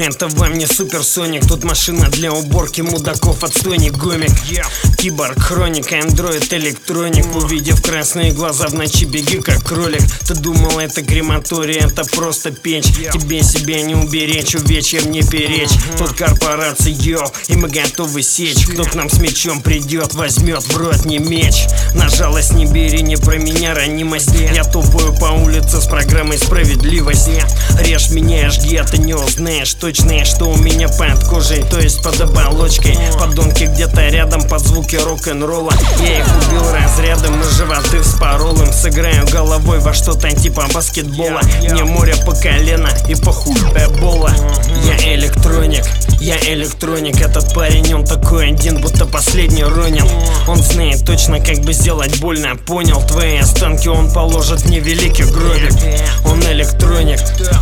Это вам не суперсоник, тут машина для уборки мудаков, отстойник, гомик. Киборг, хроника, андроид, электроник. Увидев красные глаза в ночи, беги как кролик. Ты думал, это крематорий, это просто печь. Тебе себя не уберечь, вечер не перечь. Тут корпорация, йоу, и мы готовы сечь. Кто к нам с мечом придет, возьмет в рот не меч. На жалость не бери, не про меня ранимость. Я тупую по улице с программой справедливости. Режь меня, жги, а ты не узнаешь точно, что у меня под кожей, то есть под оболочкой. Подонки где-то рядом под звуки рок-н-ролла. Я их убил разрядом и животы вспорол им. Сыграю головой во что-то типа баскетбола. Мне море по колено и похуй эбола. Я электроник, этот парень, он такой один, будто последний ронин. Он знает точно, как бы сделать больно, понял? Твои останки он положит в невеликий гробик. Он электроник,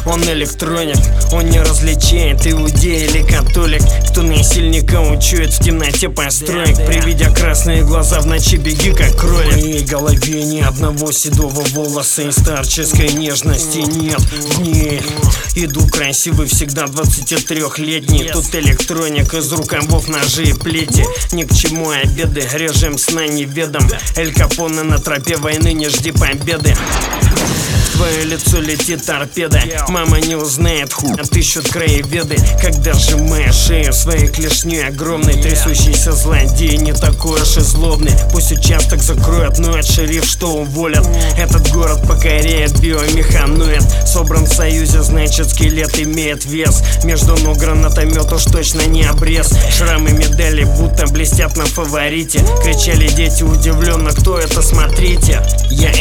он не различает иудей или католик. Кто насильника учует в темноте построек. Приведя красные глаза в ночи, беги как кролик. В моей голове ни одного седого волоса и старческой нежности нет в ней. Иду красивый, всегда 23-летний. Тут электроник из рукавов, ножи и плети. Ни к чему обеды, режем сна неведом. Эль Капоне на тропе войны, не жди победы. В твое лицо летит торпеда. Мама не узнает, отыщут краеведы. Когда сжимаешь шею своей клешней огромной, трясущийся злодей не такой уж и злобный. Пусть участок закроют, но это шериф, что уволят. Этот город покоряет биомеханоид. Собран в союзе, значит скелет имеет вес. Между ног гранатомет уж точно не обрез. Шрамы медали будто блестят на фаворите. Кричали дети удивленно, кто это, смотрите. Я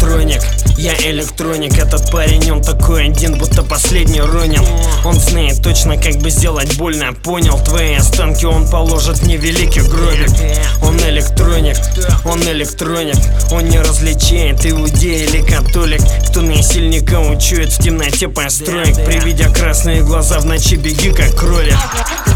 электроник, этот парень, он такой один, будто последний ронин. Он знает точно, как бы сделать больно, понял? Твои останки он положит в невеликий гробик. Он электроник, он не различает иудей или католик. Кто насильника учует в темноте построек. Приведя красные глаза в ночи, беги как кролик.